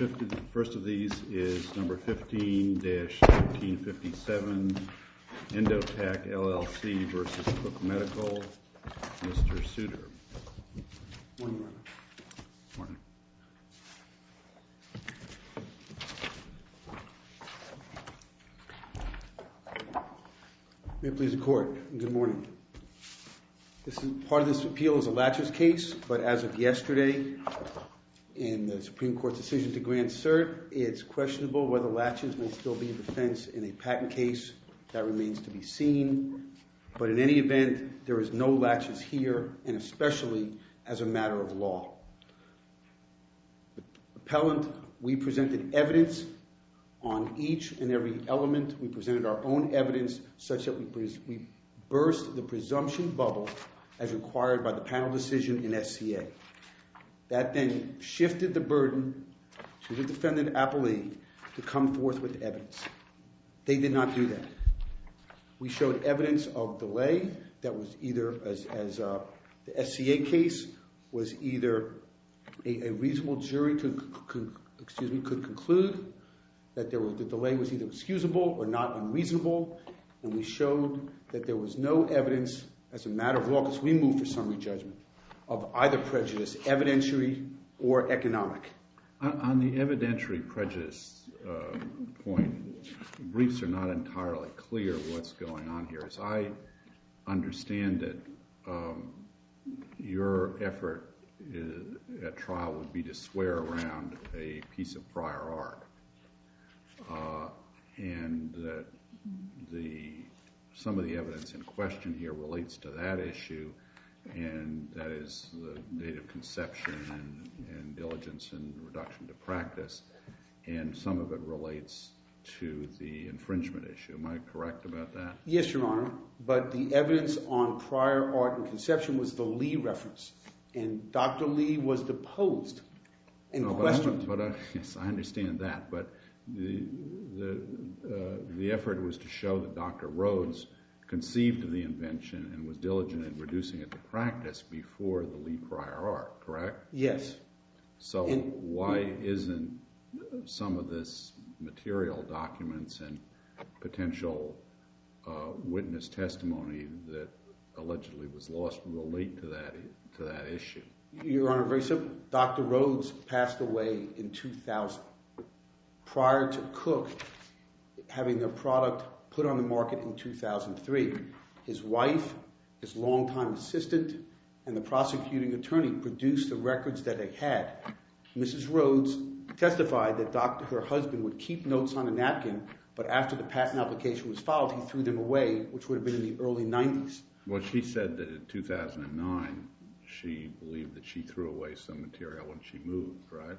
first of these is number 15-1357, Endotac LLC versus Cook Medical. Mr. Suter. Morning. Morning. May it please the Court. Good morning. Part of this appeal is a laches case, but as of yesterday, in the Supreme Court's decision to grant cert, it's questionable whether laches may still be a defense in a patent case. That remains to be seen. But in any event, there is no laches here, and especially as a matter of law. The appellant, we presented evidence on each and every element. We presented our own evidence such that we burst the presumption bubble as required by the panel decision in SCA. That then shifted the burden to the defendant appellee to come forth with evidence. They did not do that. We showed evidence of delay that was either, as the SCA case, was either a reasonable jury could conclude that the delay was either excusable or not unreasonable, and we showed that there was no evidence as a matter of law, because we moved for summary judgment, of either prejudice, evidentiary or economic. On the evidentiary prejudice point, briefs are not entirely clear what's going on here. As I understand it, your effort at trial would be to swear around a piece of prior art, and that some of the evidence in question here relates to that issue, and that is the date of conception and diligence and reduction to practice, and some of it relates to the infringement issue. Am I correct about that? Yes, Your Honor, but the evidence on prior art and conception was the Lee reference, and Dr. Lee was deposed and questioned. Yes, I understand that, but the effort was to show that Dr. Rhodes conceived of the invention and was diligent in reducing it to practice before the Lee prior art, correct? Yes. So why isn't some of this material, documents, and potential witness testimony that allegedly was lost relate to that issue? Your Honor, very simple. Dr. Rhodes passed away in 2000. Prior to Cook having their product put on the market in 2003, his wife, his longtime assistant, and the prosecuting attorney produced the records that they had. Mrs. Rhodes testified that her husband would keep notes on a napkin, but after the patent application was filed, he threw them away, which would have been in the early 90s. Well, she said that in 2009, she believed that she threw away some material when she moved, right?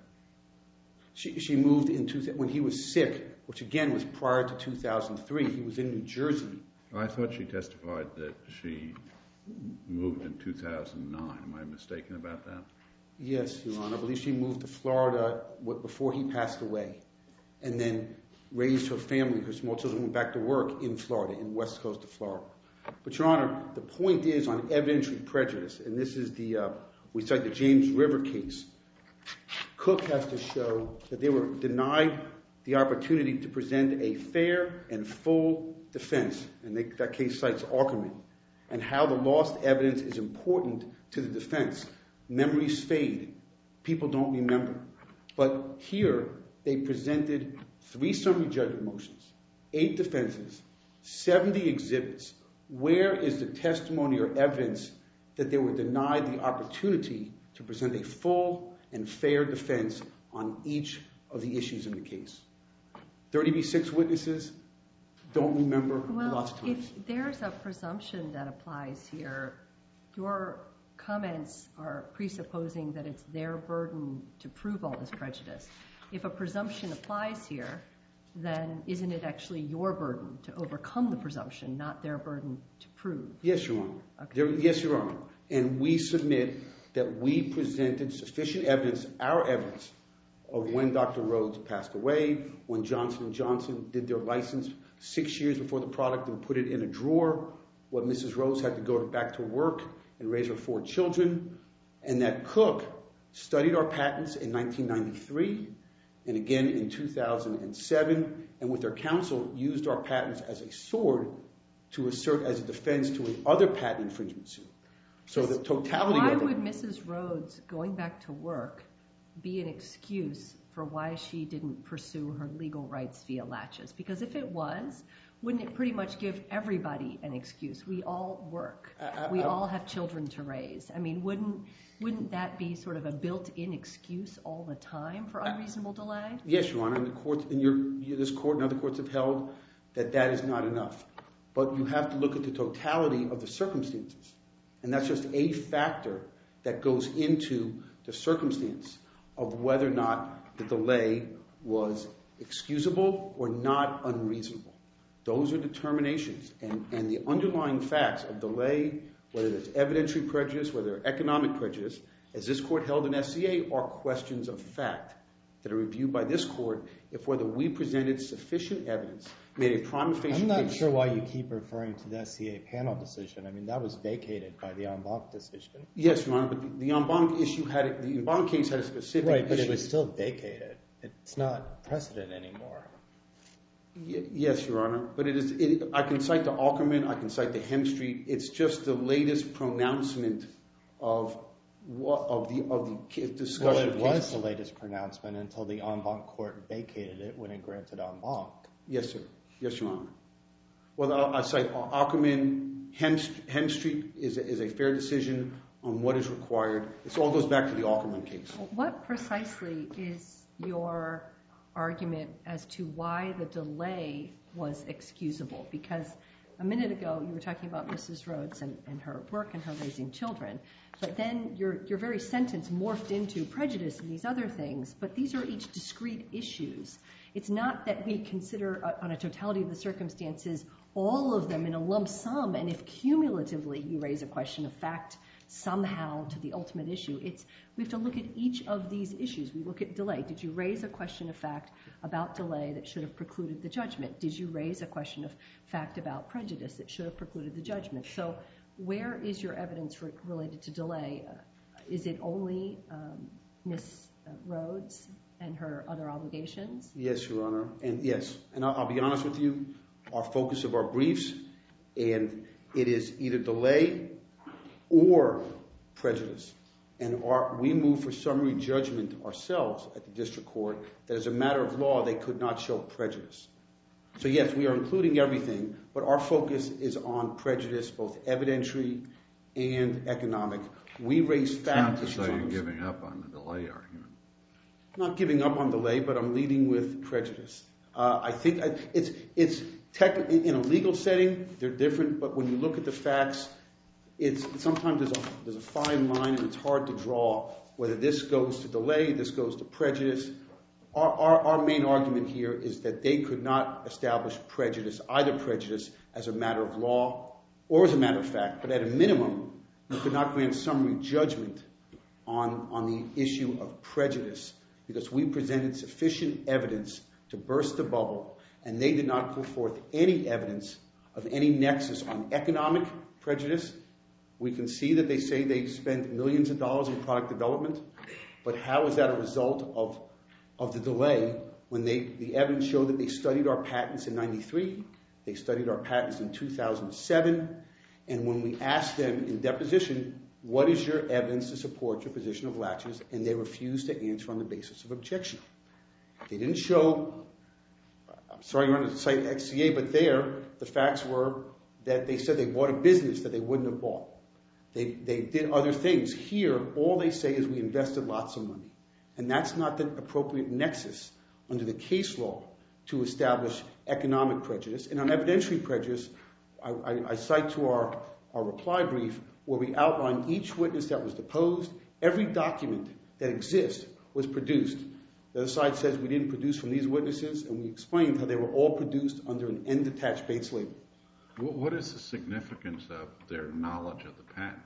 She moved when he was sick, which again was prior to 2003. He was in New Jersey. I thought she testified that she moved in 2009. Am I mistaken about that? Yes, Your Honor. I believe she moved to Florida before he passed away, and then raised her family. Her small children went back to work in Florida, in the west coast of Florida. But, Your Honor, the point is on evidentiary prejudice, and this is we cite the James River case. Cook has to show that they were denied the opportunity to present a fair and full defense, and that case cites Aukerman, and how the lost evidence is important to the defense. Memories fade. People don't remember. But here, they presented 3 summary judgment motions, 8 defenses, 70 exhibits. Where is the testimony or evidence that they were denied the opportunity to present a full and fair defense on each of the issues in the case? 30B6 witnesses don't remember lots of times. If there's a presumption that applies here, your comments are presupposing that it's their burden to prove all this prejudice. If a presumption applies here, then isn't it actually your burden to overcome the presumption, not their burden to prove? Yes, Your Honor. Okay. Yes, Your Honor. And we submit that we presented sufficient evidence, our evidence, of when Dr. Rhodes passed away, when Johnson & Johnson did their license 6 years before the product and put it in a drawer, when Mrs. Rhodes had to go back to work and raise her 4 children, and that Cook studied our patents in 1993 and again in 2007, and with their counsel used our patents as a sword to assert as a defense to another patent infringement suit. So the totality of it... Why would Mrs. Rhodes going back to work be an excuse for why she didn't pursue her legal rights via latches? Because if it was, wouldn't it pretty much give everybody an excuse? We all work. We all have children to raise. I mean, wouldn't that be sort of a built-in excuse all the time for unreasonable delay? Yes, Your Honor. And the court, this court and other courts have held that that is not enough. But you have to look at the totality of the circumstances. And that's just a factor that goes into the circumstance of whether or not the delay was excusable or not unreasonable. Those are determinations. And the underlying facts of delay, whether it's evidentiary prejudice, whether economic prejudice, as this court held in SCA, are questions of fact that are reviewed by this court if whether we presented sufficient evidence, made a prima facie case. I'm not sure why you keep referring to the SCA panel decision. I mean, that was vacated by the en banc decision. Yes, Your Honor, but the en banc issue had the en banc case had a specific right, but issue. it was still vacated. It's not precedent anymore. Yes, Your Honor, but I can cite the Ackerman, I can cite the Hemstreet. It's just the latest pronouncement of the discussion. Well, it was the latest pronouncement until the en banc court vacated it when it granted en banc. Yes, sir. Yes, Your Honor. Well, I cite Ackerman, Hemstreet is a fair decision on what is required. It all goes back to the Ackerman case. What precisely is your argument as to why the delay was excusable? Because a minute ago you were talking about Mrs. Rhodes and her work and her raising children, but then your very sentence morphed into prejudice and these other things, but these are each discrete issues. It's not that we consider on a totality of the circumstances all of them in a lump sum, and if cumulatively you raise a question of fact somehow to the ultimate issue, we have to look at each of these issues. We look at delay. Did you raise a question of fact about delay that should have precluded the judgment? Did you raise a question of fact about prejudice that should have precluded the judgment? So where is your evidence related to delay? Is it only Ms. Rhodes and her other obligations? Yes, Your Honor, and yes. And I'll be honest with you, our focus of our briefs, and it is either delay or prejudice. And we move for summary judgment ourselves at the district court that as a matter of law they could not show prejudice. So yes, we are including everything, but our focus is on prejudice, both evidentiary and economic. We raise fact issues. Not to say you're giving up on the delay argument. I'm not giving up on delay, but I'm leading with prejudice. I think it's technically in a legal setting they're different, but when you look at the facts, sometimes there's a fine line and it's hard to draw whether this goes to delay, this goes to prejudice. Our main argument here is that they could not establish prejudice, either prejudice as a matter of law or as a matter of fact, but at a minimum you could not grant summary judgment on the issue of prejudice because we presented sufficient evidence to burst the bubble and they did not put forth any evidence of any nexus on economic prejudice. We can see that they say they spent millions of dollars in product development, but how is that a result of the delay when the evidence showed that they studied our patents in 93, they studied our patents in 2007, and when we asked them in deposition, what is your evidence to support your position of latches, and they refused to answer on the basis of objection. They didn't show, I'm sorry you're on the site XCA, but there the facts were that they said they bought a business that they wouldn't have bought. They did other things. Here, all they say is we invested lots of money. And that's not the appropriate nexus under the case law to establish economic prejudice. And on evidentiary prejudice, I cite to our reply brief where we outline each witness that was deposed. Every document that exists was produced. The other side says we didn't produce from these witnesses, and we explained how they were all produced under an end-attached Bates label. What is the significance of their knowledge of the patent?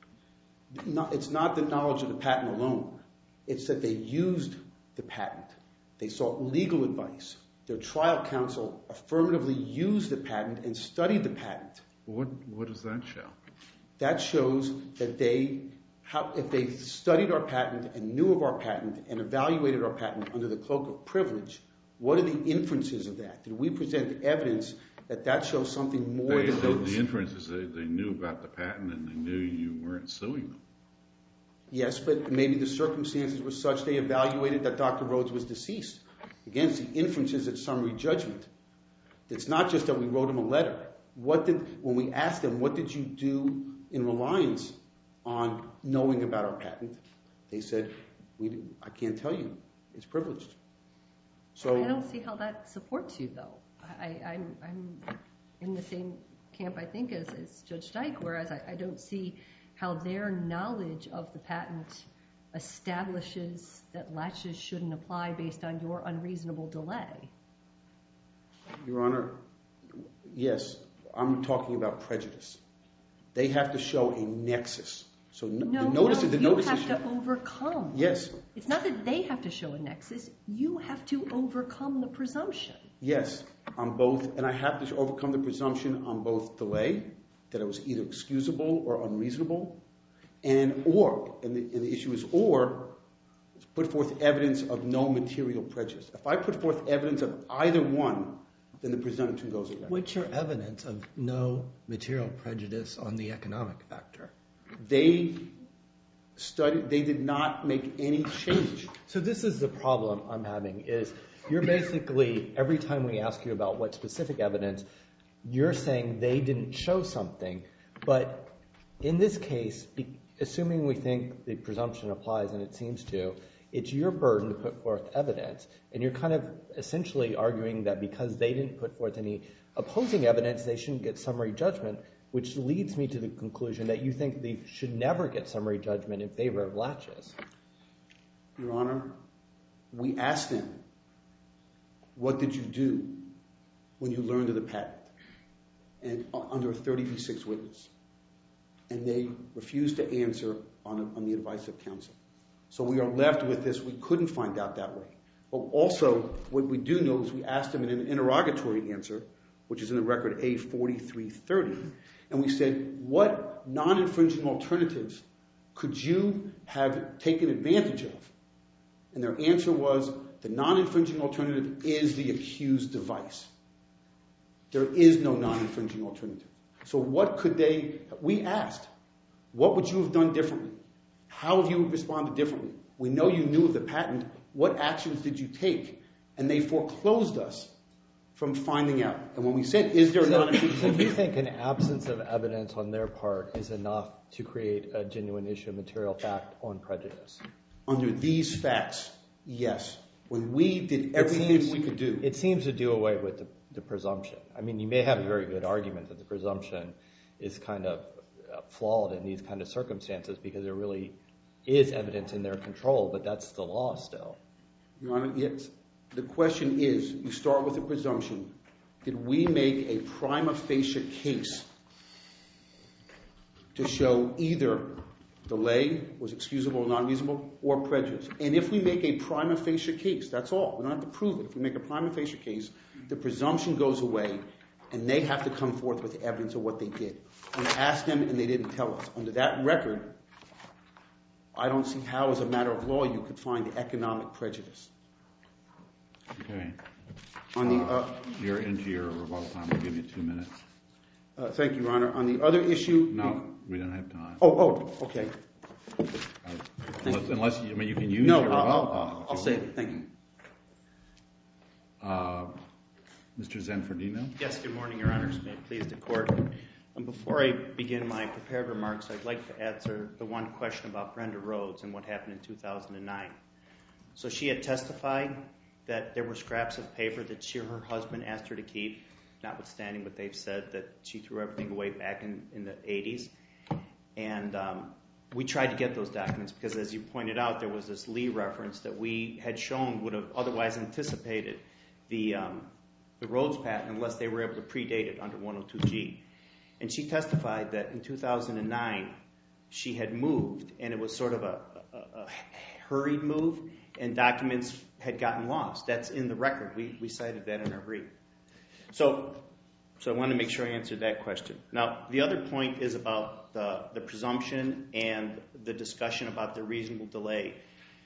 It's not the knowledge of the patent alone. It's that they used the patent. They sought legal advice. Their trial counsel affirmatively used the patent and studied the patent. What does that show? That shows that they if they studied our patent and knew of our patent and evaluated our patent under the cloak of privilege, what are the inferences of that? Did we present evidence that shows something more than those? The inference is that they knew about the patent and they knew you weren't suing them. Yes, but maybe the circumstances were such they evaluated that Dr. Rhodes was deceased. Again, it's the inferences at summary judgment. It's not just that we wrote him a letter. When we asked them, what did you do in reliance on knowing about our patent? They said, I can't tell you. It's privileged. So I don't see how that supports you, though. I'm in the same camp, I think, as Judge Dyke, whereas I don't see how their knowledge of the patent establishes that latches shouldn't apply based on your unreasonable delay. Your Honor, yes, I'm talking about prejudice. They have to show a nexus. So You have to overcome. Yes. It's not that they have to show a nexus. You have to overcome the presumption. Yes, on both, and I have to overcome the presumption on both delay, that it was either excusable or unreasonable, and the issue is put forth evidence of no material prejudice. If I put forth evidence of either one, then the presumption goes away. What's your evidence of no material prejudice on the economic factor? They did not make any change. So this is the problem I'm having, is you're basically, every time we ask you about what specific evidence, you're saying they didn't show something. But in this case, assuming we think the presumption applies, and it seems to, it's your burden to put forth evidence. And you're kind of essentially arguing that because they didn't put forth any opposing evidence, they shouldn't get summary judgment, which leads me to the conclusion that you think they should never get summary judgment in favor of latches. Your Honor, we asked them, what did you do when you learned of the patent? And under a 30v6 witness. And they refused to answer on the advice of counsel. So we are left with this. We couldn't find out that way. But also, what we do know is we asked them in an interrogatory answer, which is in the record A4330, and we said, what non-infringing alternatives could you have taken advantage of? And their answer was, the non-infringing alternative is the accused device. There is no non-infringing alternative. So we asked, what would you have done differently? How have you responded differently? We know you knew of the patent. What actions did you take? And they foreclosed us from finding out. And when we said, is there a non-infringing alternative? So you think an absence of evidence on their part is enough to create a genuine issue of material fact on prejudice? Under these facts, yes. When we did everything we could do. It seems to do away with the presumption. I mean, you may have a very good argument that the presumption is kind of flawed in these kind of circumstances because there really is evidence in their control, but that's the law still. Your Honor, yes. The question is, you start with the presumption. Did we make a prima facie case to show either delay was excusable or non-reasonable or prejudice? And if we make a prima facie case, that's all. We don't have to prove it. If we make a prima facie case, the presumption goes away and they have to come forth with evidence of what they did. We asked them and they didn't tell us. Under that record, I don't see how as a matter of law you could find economic prejudice. Okay. You're into your rebuttal time. I'll give you 2 minutes. Thank you, Your Honor. On the other issue... No, we don't have time. Oh, okay. Unless you can use your rebuttal time. I'll save it. Thank you. Mr. Zanfordino? Yes, good morning, Your Honors. May it please the Court. Before I begin my prepared remarks, I'd like to answer the one question about Brenda Rhodes and what happened in 2009. So she had testified that there were scraps of paper that she or her husband asked her to keep, notwithstanding what they've said, that she threw everything away back in the 80s. And we tried to get those documents because, as you pointed out, there was this Lee reference that we had shown would have otherwise anticipated the Rhodes patent unless they were able to predate it under 102G. And she testified that in 2009 she had moved, and it was sort of a hurried move, and documents had gotten lost. That's in the record. We cited that in our brief. So So I want to make sure I answered that question. Now, the other point is about the presumption and the discussion about the reasonable delay.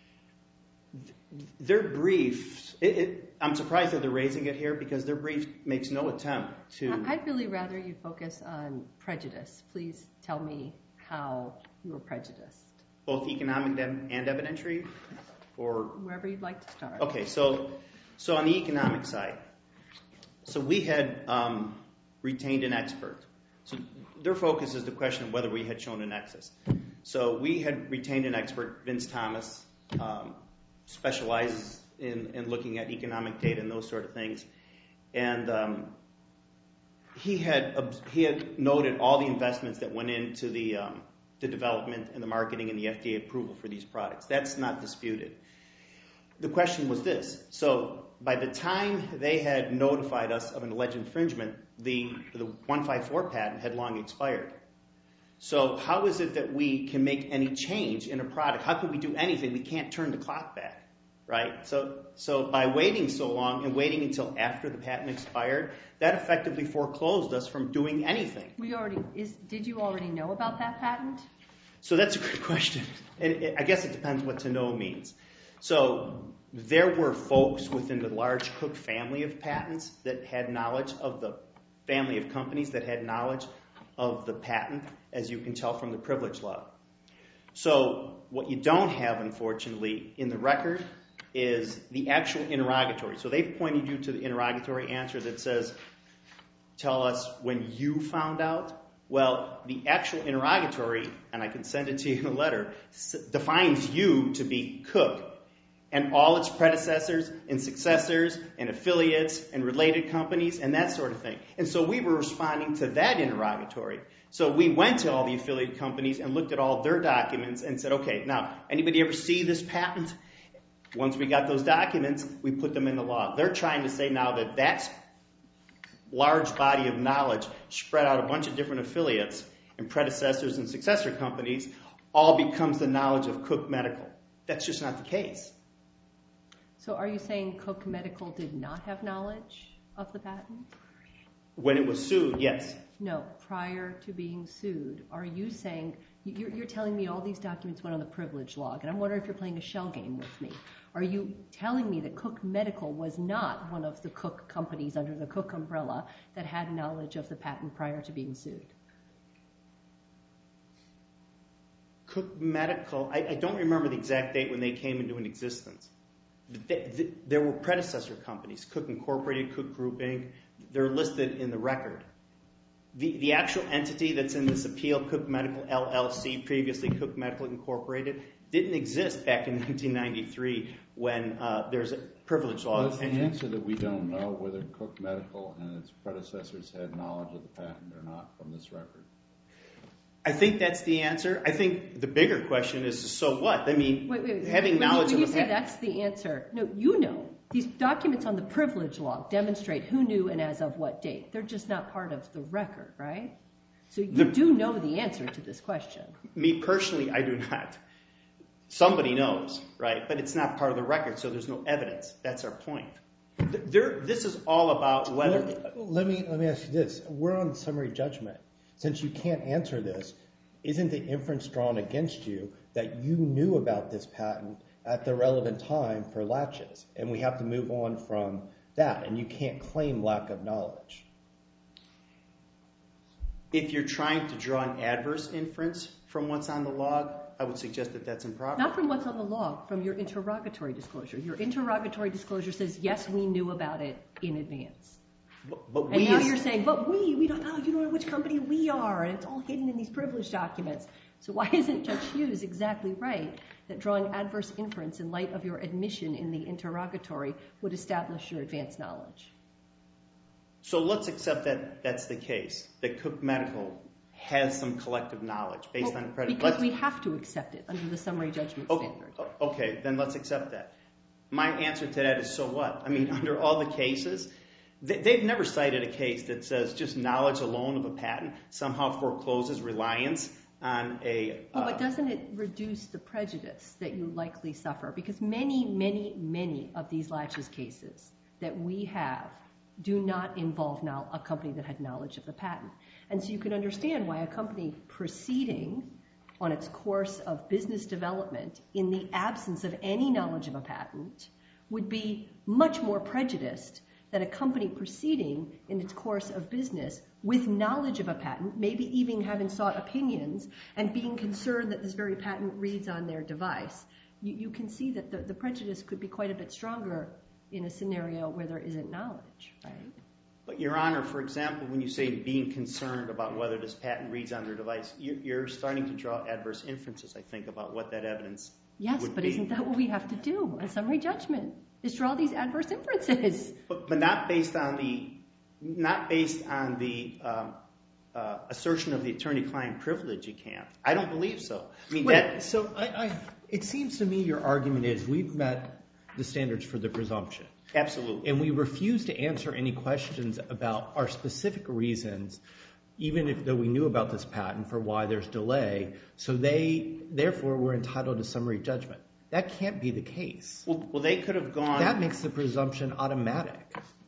Their brief, I'm surprised that they're raising it here because their brief makes no attempt to... I'd really rather you focus on prejudice. Please tell me how you were prejudiced. Both economic and evidentiary? Or wherever you'd like to start. Okay, so on the economic side, so we had retained an expert. So their focus is the question of whether we had shown a nexus. So we had retained an expert, Vince Thomas, specializes in looking at economic data and those sort of things. And he had noted all the investments that went into the development and the marketing and the FDA approval for these products. That's not disputed. The question was this. So by the time they had notified us of an alleged infringement, the 154 patent had long expired. So how is it that we can make any change in a product? How can we do anything? We can't turn the clock back, right? So by waiting so long and waiting until after the patent expired, that effectively foreclosed us from doing anything. Did you already know about that patent? So that's a good question. And I guess it depends what to know means. So there were folks within the large Cook family of patents that had knowledge of the family of companies that had knowledge of the patent, as you can tell from the privilege law. So what you don't have, unfortunately, in the record is the actual interrogatory. So they've pointed you to the interrogatory answer that says, tell us when you found out. Well, the actual interrogatory, and I can send it to you in a letter, defines you to be Cook and all its predecessors and successors and affiliates and related companies and that sort of thing. And so we were responding to that interrogatory. So we went to all the affiliate companies and looked at all their documents and said, okay, now, anybody ever see this patent? Once we got those documents, we put them in the law. They're trying to say now that that large body of knowledge spread out a bunch of different affiliates and predecessors and successor companies all becomes the knowledge of Cook Medical. That's just not the case. So are you saying Cook Medical did not have knowledge of the patent? When it was sued, yes. No, prior to being sued. Are you saying, you're telling me all these documents went on the privilege log, and I'm wondering if you're playing a shell game with me. Are you telling me that Cook Medical was not one of the Cook companies under the Cook umbrella that had knowledge of the patent prior to being sued? Cook Medical, I don't remember the exact date when they came into existence. There were predecessor companies, Cook Incorporated, Cook Group Inc. They're listed in the record. The actual entity that's in this appeal, Cook Medical LLC, previously Cook Medical Incorporated, didn't exist back in 1993 when there's a privilege law. Well, is the answer that we don't know whether Cook Medical and its predecessors had knowledge of the patent or not from this record? I think that's the answer. I think the bigger question is, so what? I mean, having knowledge of the patent. When you say that's the answer, no, you know. These documents on the privilege log demonstrate who knew and as of what date. They're just not part of the record, right? So you do know the answer to this question. Me personally, I do not. Somebody knows, right? But it's not part of the record, so there's no evidence. That's our point. This is all about whether... Let me ask you this. We're on summary judgment. Since you can't answer this, isn't the inference drawn against you that you knew about this patent at the relevant time for latches? And we have to move on from that, and you can't claim lack of knowledge. If you're trying to draw an adverse inference from what's on the log, I would suggest that that's improper. Not from what's on the log, from your interrogatory disclosure. Your interrogatory disclosure says, yes, we knew about it in advance. But and now you're saying, but we don't know, you don't know which company we are, and it's all hidden in these privilege documents. So why isn't Judge Hughes exactly right that drawing adverse inference in light of your admission in the interrogatory would establish your advanced knowledge? So let's accept that that's the case, that Cook Medical has some collective knowledge based on... Because we have to accept it under the summary judgment standard. Okay, then let's accept that. My answer to that is, so what? I mean, under all the cases... They've never cited a case that says just knowledge alone of a patent somehow forecloses reliance on a... But doesn't it reduce the prejudice that you likely suffer? Because many, many, many of these latches cases that we have do not involve now a company that had knowledge of the patent. And so you can understand why a company proceeding on its course of business development in the absence of any knowledge of a patent would be much more prejudiced than a company proceeding in its course of business with knowledge of a patent, maybe even having sought opinions and being concerned that this very patent reads on their device. You can see that the prejudice could be quite a bit stronger in a scenario where there isn't knowledge, right? But, Your Honor, for example, when you say being concerned about whether this patent reads on their device, you're starting to draw adverse inferences, I think, about what that evidence Yes, would but be. isn't that what we have to do on summary judgment, is draw these adverse inferences? But not based on the assertion of the attorney-client privilege, you can't. I don't believe so. I mean, it seems to me your argument is we've met the standards for the presumption. Absolutely. And we refuse to answer any questions about our specific reasons, even though we knew about this patent, for why there's delay. So therefore, we're entitled to summary judgment. That can't be the case. Well, they could have gone... That makes the presumption automatic.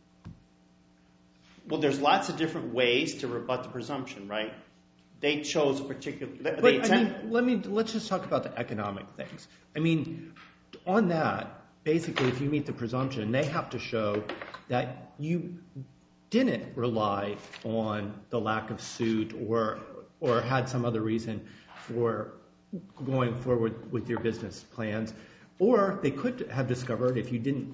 Well, there's lots of different ways to rebut the presumption, right? They chose a particular... Let's just talk about the economic things. I mean, on that, basically, if you meet the presumption, they have to show that you didn't rely on the lack of suit or had some other reason for going forward with your business plans. Or they could have discovered, if you didn't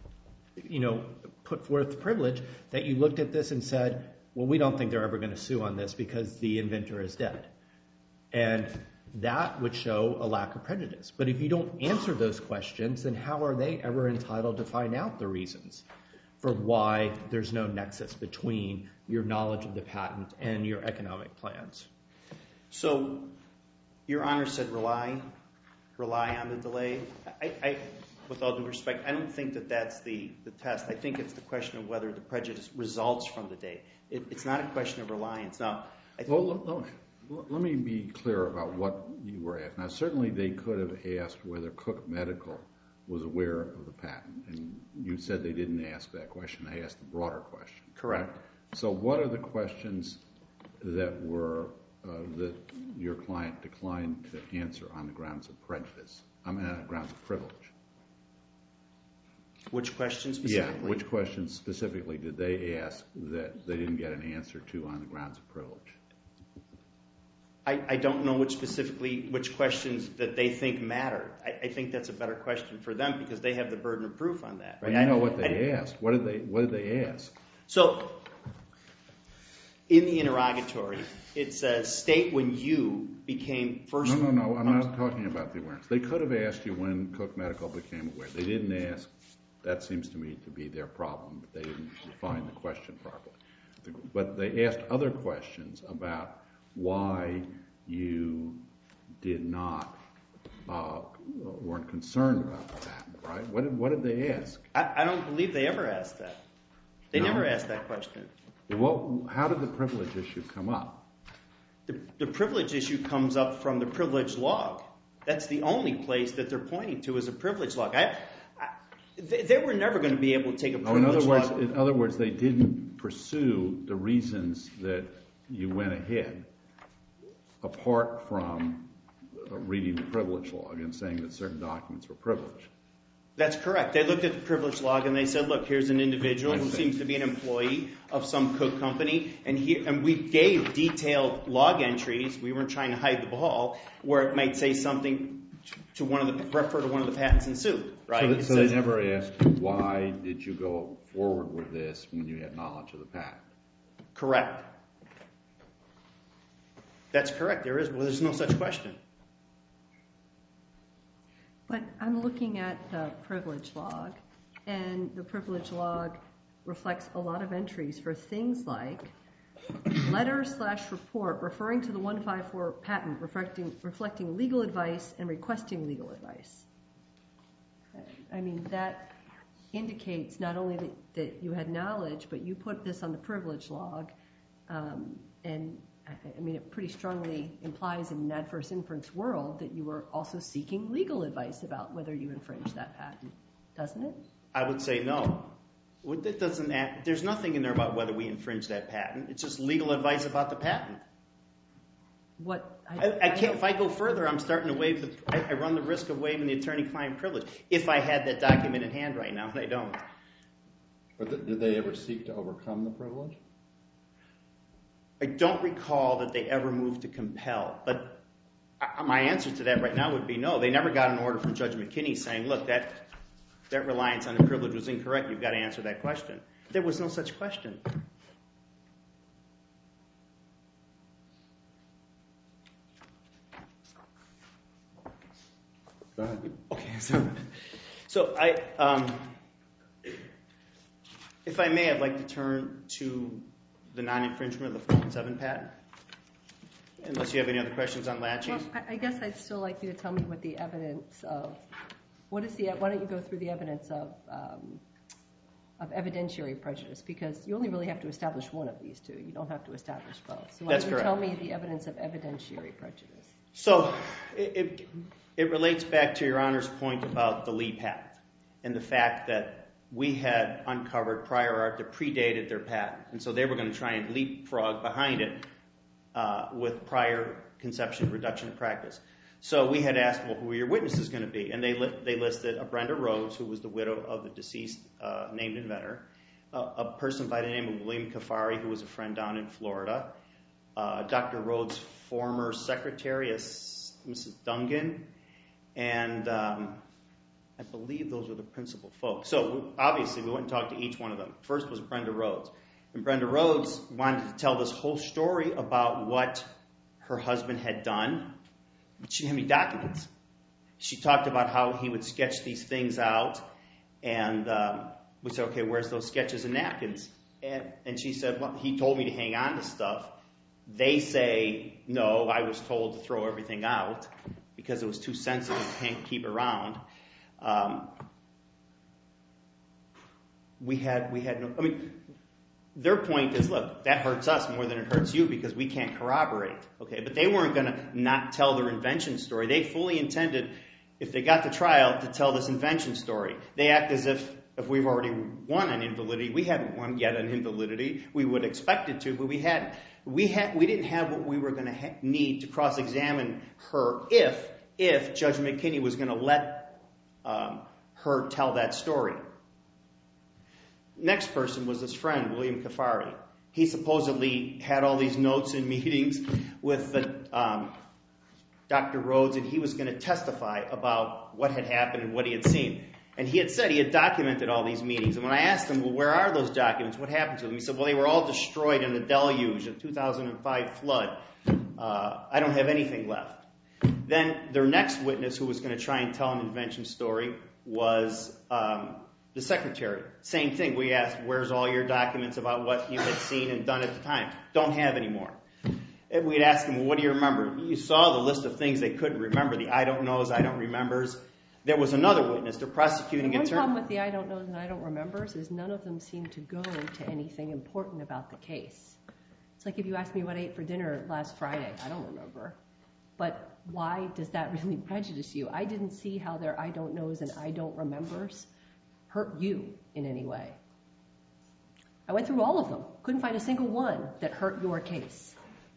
put forth the privilege, that you looked at this and said, well, we don't think they're ever going to sue on this because the inventor is dead. And that would show a lack of prejudice. But if you don't answer those questions, then how are they ever entitled to find out the reasons for why there's no nexus between your knowledge of the patent and your economic plans? So, Your Honor said rely on the delay. With all due respect, I don't think that that's the test. I think it's the question of whether the prejudice results from the date. It's not a question of reliance. Now, let me be clear about what you were asking. Now, certainly they could have asked whether Cook Medical was aware of the patent. And you said they didn't ask that question. They asked a broader question. correct. So what are the questions that that your client declined to answer on the grounds of prejudice? I mean, on the grounds of privilege. Which questions specifically? Yeah, which questions specifically did they ask that they didn't get an answer to on the grounds of privilege? I don't know which questions that they think matter. I think that's a better question for them because they have the burden of proof on that. Right? You know what they asked. What did they ask? So, in the interrogatory, it says, state when you became first... No, I'm not talking about the awareness. They could have asked you when Cook Medical became aware. They didn't ask. That seems to me to be their problem. They didn't define the question properly. But they asked other questions about why you did not, weren't concerned about the patent, right? What did they ask? I don't believe they ever asked that. They never asked that question. How did the privilege issue come up? The privilege issue comes up from the privilege log. That's the only place that they're pointing to as a privilege log. They were never going to be able to take a privilege log. In other words, they didn't pursue the reasons that you went ahead apart from reading the privilege log and saying that certain documents were privileged. That's correct. They looked at the privilege log and they said, look, here's an individual who seems to be an employee of some Cook company, and we gave detailed log entries. We weren't trying to hide the ball, where it might say something to refer to one of the patents in suit. Right? So they never asked you, why did you go forward with this when you had knowledge of the patent? Correct. That's correct. There's no such question. But I'm looking at the privilege log, and the privilege log reflects a lot of entries for things like letter/report referring to the 154 patent reflecting legal advice and requesting legal advice. I mean, that indicates not only that you had knowledge, but you put this on the privilege log, and I mean, it pretty strongly implies in an adverse inference world that you were also seeking legal advice about whether you infringed that patent, doesn't it? I would say no. There's nothing in there about whether we infringe that patent. It's just legal advice about the patent. If I go further, I'm starting to I run the risk of waiving the attorney-client privilege if I had that document in hand right now, and I don't. But did they ever seek to overcome the privilege? I don't recall that they ever moved to compel, but my answer to that right now would be no. They never got an order from Judge McKinney saying, look, that reliance on the privilege was incorrect. You've got to answer that question. There was no such question. Go ahead. Okay, so if I may, I'd like to turn to the non-infringement of the 417 patent, unless you have any other questions on laches. Well, I guess I'd still like you to tell me what the evidence of, why don't you go through the evidence of evidentiary prejudice, because you only really have to establish one of these two. You don't have to establish both. So why don't you tell me the evidence of evidentiary prejudice? So it relates back to Your Honor's point about the Lee patent and the fact that we had uncovered prior art that predated their patent. And so they were going to try and leapfrog behind it with prior conception, reduction, and practice. So we had asked, well, who are your witnesses going to be? And they listed a Brenda Rhodes, who was the widow of the deceased named inventor, a person by the name of William Kafari, who was a friend down in Florida, Dr. Rhodes' former secretary, Mrs. Dungan, and I believe those were the principal folks. So obviously we went and talked to each one of them. First was Brenda Rhodes. And Brenda Rhodes wanted to tell this whole story about what her husband had done, but she didn't have any documents. She talked about how he would sketch these things out, and we said, okay, where's those sketches and napkins? And she said, well, he told me to hang on to stuff. They say, no, I was told to throw everything out because it was too sensitive to keep around. We had no, I mean, their point is, look, that hurts us more than it hurts you because we can't corroborate. Okay, but they weren't going to not tell their invention story. They fully intended, if they got to trial, to tell this invention story. They act as if we've already won an invalidity. We hadn't won yet an invalidity. We would expect it to, but we hadn't. We didn't have what we were going to need to cross-examine her if Judge McKinney was going to let her tell that story. Next person was this friend, William Kafari. He supposedly had all these notes and meetings with Dr. Rhodes, and he was going to testify about what had happened and what he had seen. And he had said he had documented all these meetings. And when I asked him, well, where are those documents? What happened to them? He said, well, they were all destroyed in a deluge, a 2005 flood. I don't have anything left. Then their next witness, who was going to try and tell an invention story, was the secretary. Same thing. We asked, where's all your documents about what you had seen and done at the time? Don't have any more. And we'd ask him, well, what do you remember? You saw the list of things they couldn't remember, the I don't knows, I don't remembers. There was another witness, the prosecuting attorney. The one problem with the I don't knows and I don't remembers is none of them seem to go to anything important about the case. It's like if you asked me what I ate for dinner last Friday, I don't remember. But why does that really prejudice you? I didn't see how their I don't knows and I don't remembers hurt you in any way. I went through all of them. Couldn't find a single one that hurt your case.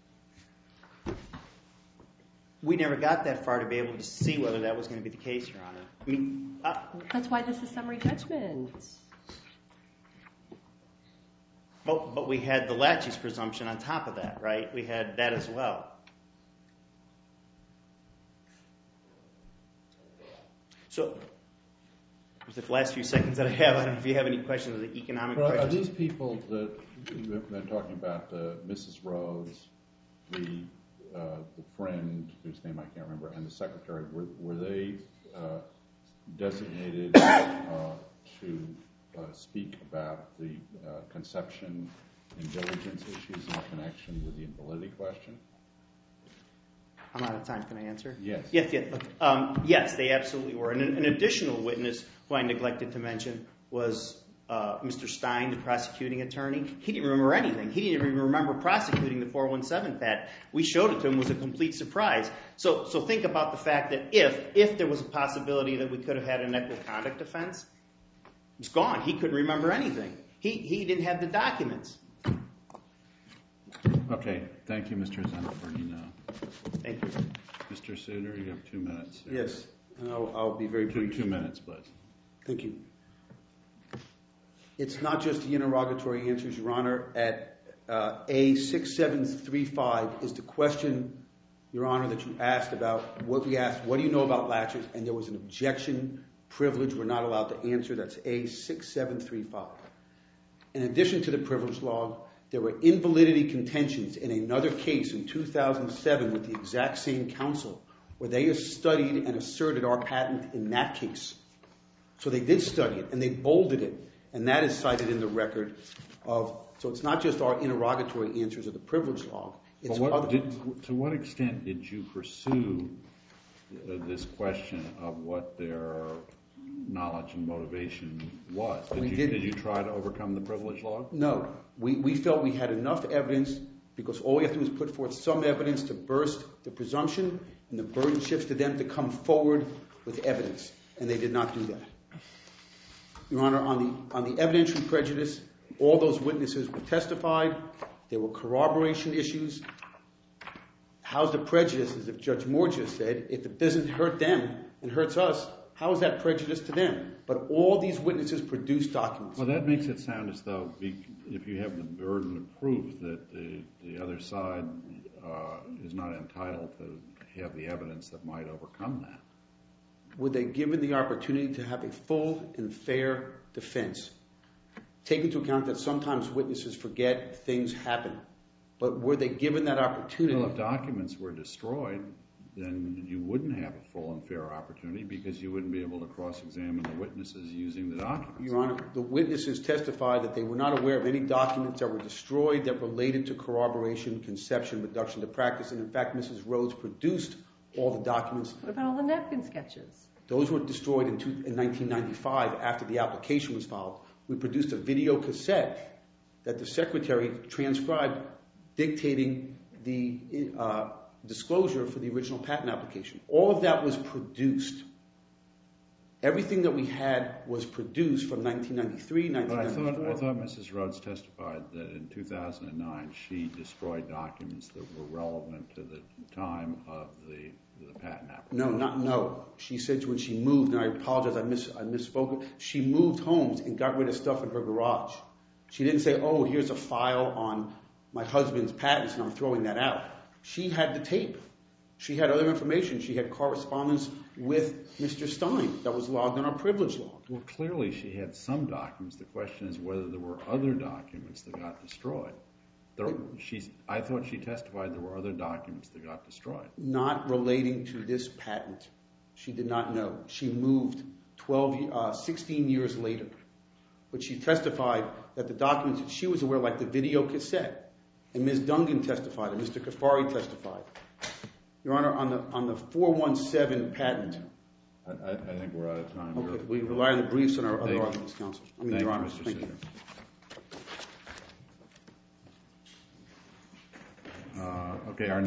We never got that far to be able to see whether that was going to be the case, Your Honor. I mean, that's why this is summary judgment. But we had the laches presumption on top of that, right? We had that as well. So, with the last few seconds that I have, I don't know if you have any questions of the economic questions. Are these people that you've been talking about, Mrs. Rhodes, the friend whose name I can't remember, and the secretary, were they designated to speak about the conception and diligence issues in connection with the invalidity question? I'm out of time. Can I answer? Yes. Yes, they absolutely were. And an additional witness who I neglected to mention was Mr. Stein, the prosecuting attorney. He didn't remember anything. He didn't even remember prosecuting the 417 patent. We showed it to him. It was a complete surprise. So think about the fact that if there was a possibility that we could have had an equitable conduct offense, It's gone. He couldn't remember anything. He didn't have the documents. Okay. Thank you, Mr. Zanfordino. Thank you. Mr. Souter, you have 2 minutes. Yes, and I'll be very brief. 2 minutes, please. Thank you. It's not just the interrogatory answers, Your Honor. At A6735 is the question, Your Honor, that you asked about what we asked, what do you know about latches? And there was an objection, privilege, we're not allowed to answer. That's A6735. In addition to the privilege log, there were invalidity contentions in another case in 2007 with the exact same counsel where they studied and asserted our patent in that case. So they did study it and they bolded it, and that is cited in the record of, so it's not just our interrogatory answers of the privilege log. It's to what extent did you pursue this question of what their knowledge and motivation was? Did you try to overcome the privilege log? No. We felt we had enough evidence because all we have to do is put forth some evidence to burst the presumption, and the burden shifts to them to come forward with evidence, and they did not do that. Your Honor, on the evidentiary prejudice, all those witnesses were testified. There were corroboration issues. How's the prejudice, as if Judge Moore just said, if it doesn't hurt them and hurts us, how is that prejudice to them? But all these witnesses produced documents. Well, that makes it sound as though if you have the burden of proof that the other side is not entitled to have the evidence that might overcome that. Were they given the opportunity to have a full and fair defense? Take into account that sometimes witnesses forget, things happen. But were they given that opportunity? Well, if documents were destroyed, then you wouldn't have a full and fair opportunity because you wouldn't be able to cross-examine the witnesses using the documents. Your Honor, the witnesses testified that they were not aware of any documents that were destroyed that related to corroboration, conception, reduction to practice. And in fact, Mrs. Rhodes produced all the documents. What about all the napkin sketches? Those were destroyed in 1995 after the application was filed. We produced a video cassette that the secretary transcribed dictating the disclosure for the original patent application. All of that was produced. Everything that we had was produced from 1993, 1994. But I thought Mrs. Rhodes testified that in 2009 she destroyed documents that were relevant to the time of the patent application. No. She said when she moved, and I apologize, I misspoke. She moved homes and got rid of stuff in her garage. She didn't say, oh, here's a file on my husband's patents and I'm throwing that out. She had the tape. She had other information. She had correspondence with Mr. Stein that was logged on our privilege log. Well, clearly she had some documents. The question is whether there were other documents that got destroyed. I thought she testified there were other documents that got destroyed. Not relating to this patent. She did not know. She moved 16 years later. But she testified that the documents that she was aware of, like the video cassette, and Ms. Dungan testified, and Mr. Kafari testified. Your Honor, on the 417 patent. I think we're out of time. Okay, we rely on the briefs and our other arguments, counsel. Your Honor, thank you. Okay, our